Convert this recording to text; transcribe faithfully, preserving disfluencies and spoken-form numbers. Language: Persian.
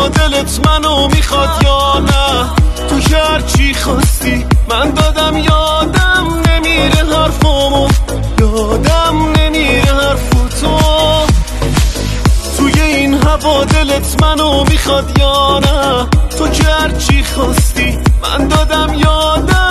هوا دلت منو میخواد یا نه؟ تو که هرچی خواستی من دادم، یادم نمیره حرفامو، یادم نمیره حرفاتو. توی این هوا دلت منو میخواد یا نه؟ تو که هرچی خواستی من دادم، یادم